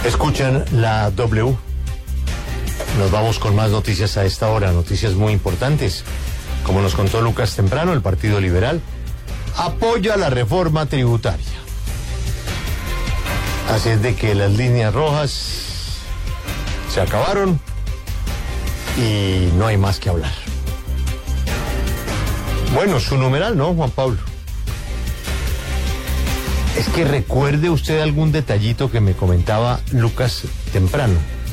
Escuchan la W. Nos vamos con más noticias a esta hora, noticias muy importantes. Como nos contó Lucas temprano, el Partido Liberal apoya la reforma tributaria. Así es de que las líneas rojas se acabaron y no hay más que hablar. Bueno, su numeral, ¿no, Juan Pablo? Es que recuerde usted algún detallito que me comentaba Lucas temprano.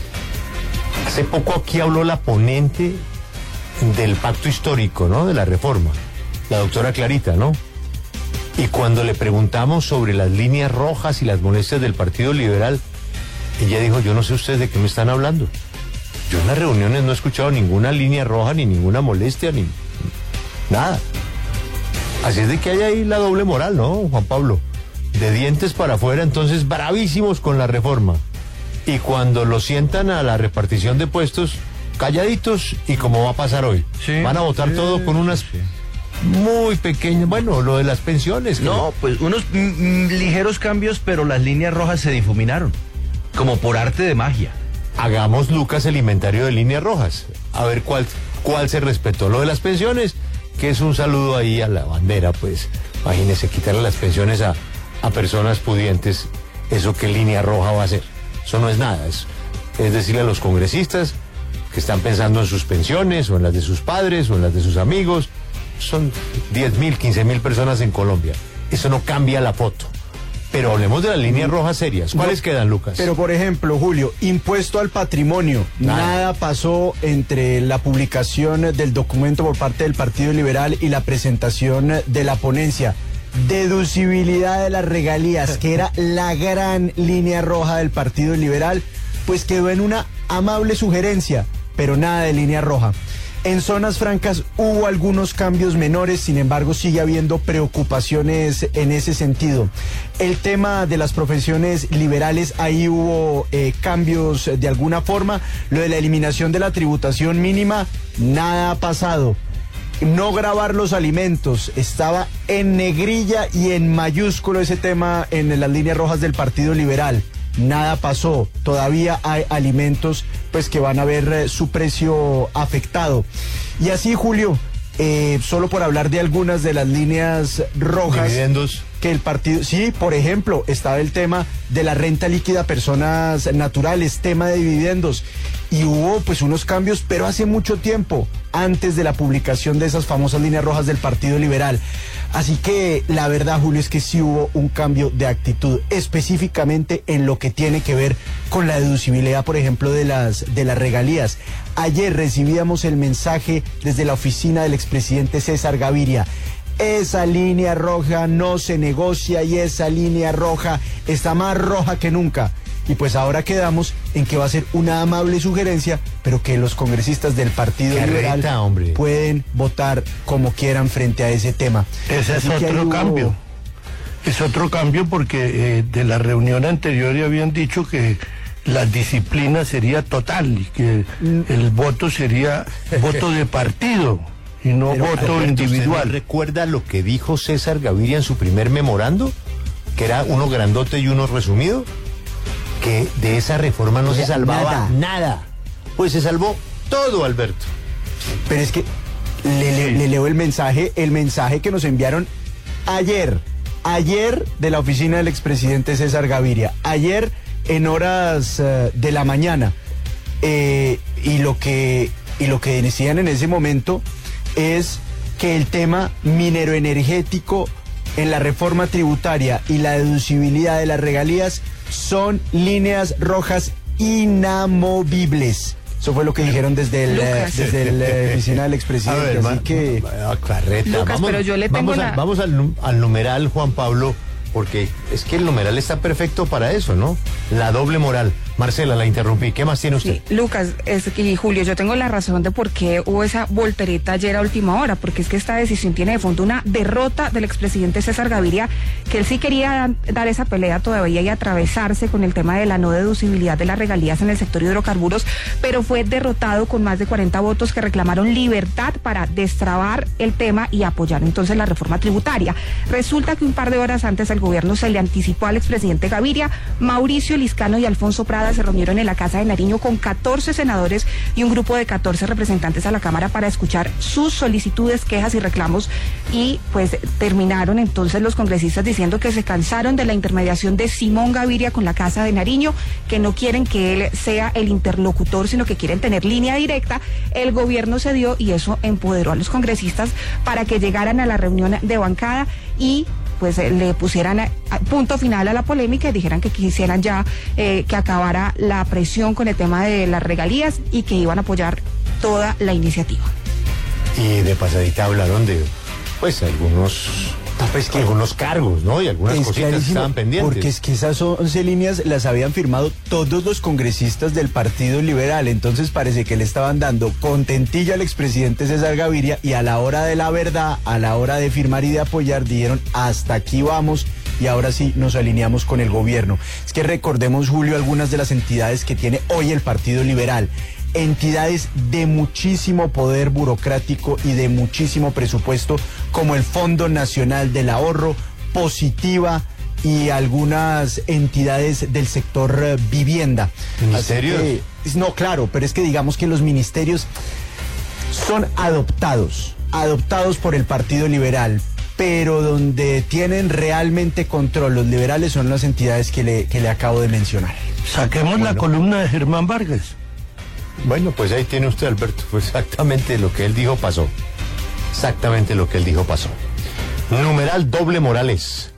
Hace poco aquí habló la ponente del pacto histórico, ¿no? De la reforma, la doctora Clarita, ¿no? Y cuando le preguntamos sobre las líneas rojas y las molestias del Partido Liberal, ella dijo, yo no sé ustedes de qué me están hablando. Yo en las reuniones no he escuchado ninguna línea roja, ni ninguna molestia, ni nada. Así es de que hay ahí la doble moral, ¿no, Juan Pablo? De dientes para afuera, entonces bravísimos con la reforma. Y cuando lo sientan a la repartición de puestos, calladitos, y como va a pasar hoy. Sí, van a votar todo con unas muy pequeñas, bueno, lo de las pensiones. No, pues unos ligeros cambios, pero las líneas rojas se difuminaron, como por arte de magia. Hagamos, Lucas, el inventario de líneas rojas. A ver cuál se respetó. Lo de las pensiones, que es un saludo ahí a la bandera, pues. Imagínese, quitarle las pensiones a personas pudientes. ¿Eso qué línea roja va a ser? Eso no es nada. Es decirle a los congresistas que están pensando en sus pensiones, o en las de sus padres, o en las de sus amigos. Son 10.000, 15.000 personas en Colombia. Eso no cambia la foto. Pero hablemos de las líneas rojas serias. ¿Cuáles quedan, Lucas? Pero, por ejemplo, Julio, impuesto al patrimonio. Nada pasó entre la publicación del documento por parte del Partido Liberal y la presentación de la ponencia. Deducibilidad de las regalías, que era la gran línea roja del Partido Liberal, pues quedó en una amable sugerencia, pero nada de línea roja. En zonas francas hubo algunos cambios menores, sin embargo sigue habiendo preocupaciones en ese sentido. El tema de las profesiones liberales, ahí hubo cambios de alguna forma. Lo de la eliminación de la tributación mínima, nada ha pasado. No gravar los alimentos, estaba en negrilla y en mayúsculo ese tema en las líneas rojas del Partido Liberal. Nada pasó, todavía hay alimentos pues que van a ver su precio afectado. Y así, Julio, solo por hablar de algunas de las líneas rojas. Dividendos. Que el partido, sí, por ejemplo, estaba el tema de la renta líquida a personas naturales, tema de dividendos, y hubo pues unos cambios, pero hace mucho tiempo, antes de la publicación de esas famosas líneas rojas del Partido Liberal. Así que la verdad, Julio, es que sí hubo un cambio de actitud, específicamente en lo que tiene que ver con la deducibilidad, por ejemplo, de las regalías. Ayer recibíamos el mensaje desde la oficina del expresidente César Gaviria. Esa línea roja no se negocia y esa línea roja está más roja que nunca. Y pues ahora quedamos en que va a ser una amable sugerencia, pero que los congresistas del Partido Liberal pueden votar como quieran frente a ese tema. Ese es otro cambio. Es otro cambio porque de la reunión anterior ya habían dicho que la disciplina sería total y que el voto sería voto de partido y no voto individual. ¿Recuerda lo que dijo César Gaviria en su primer memorando? Que era uno grandote y uno resumido. Que de esa reforma no se salvaba nada. Pues se salvó todo, Alberto. Pero es que le leo el mensaje que nos enviaron ayer de la oficina del expresidente César Gaviria, ayer en horas de la mañana, y lo que decían en ese momento es que el tema mineroenergético en la reforma tributaria y la deducibilidad de las regalías son líneas rojas inamovibles. Eso fue lo que dijeron desde la oficina del expresidente. A ver, así que Carreta, Lucas, pero yo le tengo vamos al numeral, Juan Pablo, porque es que el numeral está perfecto para eso, ¿no? La doble moral. Marcela, la interrumpí. ¿Qué más tiene usted? Sí, Lucas y Julio, yo tengo la razón de por qué hubo esa voltereta ayer a última hora, porque es que esta decisión tiene de fondo una derrota del expresidente César Gaviria, que él sí quería dar esa pelea todavía y atravesarse con el tema de la no deducibilidad de las regalías en el sector hidrocarburos, pero fue derrotado con más de 40 votos que reclamaron libertad para destrabar el tema y apoyar entonces la reforma tributaria. Resulta que un par de horas antes al gobierno se le anticipó al expresidente Gaviria, Mauricio Liscano y Alfonso Prada se reunieron en la Casa de Nariño con 14 senadores y un grupo de 14 representantes a la Cámara para escuchar sus solicitudes, quejas y reclamos, y pues terminaron entonces los congresistas diciendo que se cansaron de la intermediación de Simón Gaviria con la Casa de Nariño, que no quieren que él sea el interlocutor, sino que quieren tener línea directa. El gobierno cedió y eso empoderó a los congresistas para que llegaran a la reunión de bancada y pues le pusieran punto final a la polémica y dijeran que quisieran ya que acabara la presión con el tema de las regalías y que iban a apoyar toda la iniciativa. Y de pasadita hablaron de, pues, algunos cargos, ¿no? Y algunas cositas que estaban pendientes. Porque es que esas 11 líneas las habían firmado todos los congresistas del Partido Liberal, entonces parece que le estaban dando contentilla al expresidente César Gaviria y a la hora de la verdad, a la hora de firmar y de apoyar, dijeron hasta aquí vamos y ahora sí nos alineamos con el gobierno. Es que recordemos, Julio, algunas de las entidades que tiene hoy el Partido Liberal. Entidades de muchísimo poder burocrático y de muchísimo presupuesto, como el Fondo Nacional del Ahorro, Positiva y algunas entidades del sector vivienda. ¿Ministerios? No, claro, pero es que digamos que los ministerios son adoptados por el Partido Liberal, pero donde tienen realmente control los liberales son las entidades que le acabo de mencionar. Saquemos la columna de Germán Vargas. Bueno, pues ahí tiene usted, Alberto, pues exactamente lo que él dijo pasó. Exactamente lo que él dijo pasó. Numeral doble Morales.